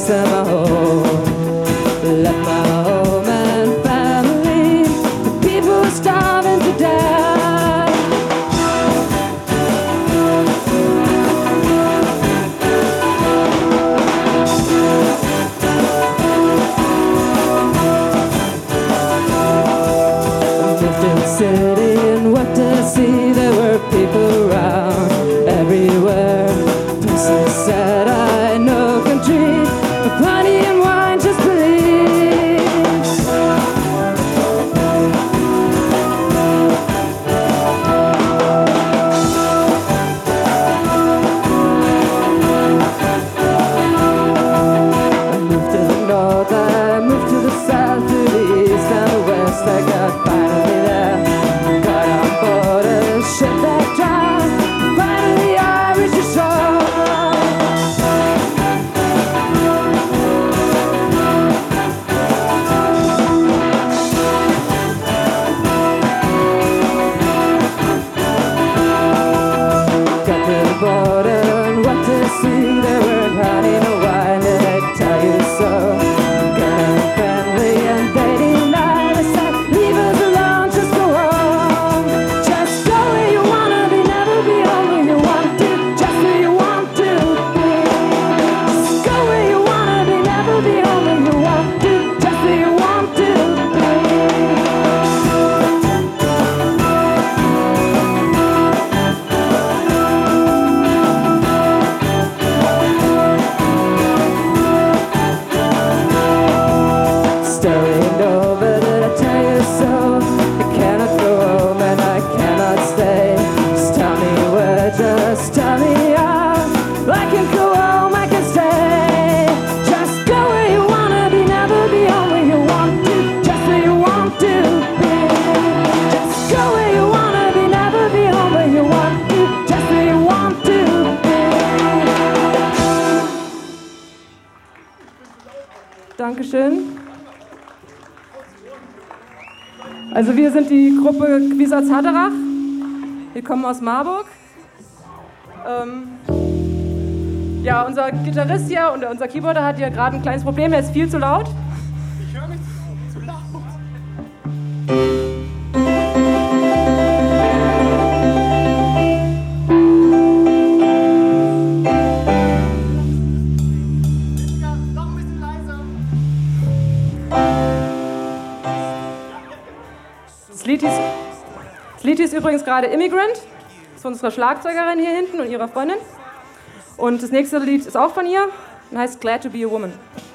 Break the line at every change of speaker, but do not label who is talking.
cities and my home. Left my home and family, the people are starving to die. I moved to the city and what to see, there were people around everywhere. Person said I know country, but money and wine just believe. I moved to the north, I moved to the south, to the east and the west. I got finally there, got on board a ship that drowned. Finally I reached the shore. Got to the border and what to see, there weren't honey, no wine, did I tell you so? Kind of friendly and they denied. I said, leave us alone, just go home. Just go where you wanna be, never be home where you want to, just where you want to be. Just go where you wanna be, never be home where you want to, just where you want to be. Story ain't over, did I tell you so? I cannot go home and I cannot stay. Just tell me where, just tell me how. I can go home, I can stay. Just go where you wanna be, never be home where you want to, just where you want to be. Just go where you wanna be, never be home where you want to, just where you want to be. Dankeschön. Also wir sind die Gruppe Quisatz Haderach. Wir kommen aus Marburg. Ja, unser Gitarrist hier und unser Keyboarder hat hier gerade ein kleines Problem. Er ist viel zu laut.
Ich höre mich zu laut. Noch ein bisschen leiser.
Das Lied ist übrigens gerade Immigrant. Das ist von unserer Schlagzeugerin hier hinten und ihrer Freundin. Und das nächste Lied ist auch von ihr und heißt Glad to be a Woman.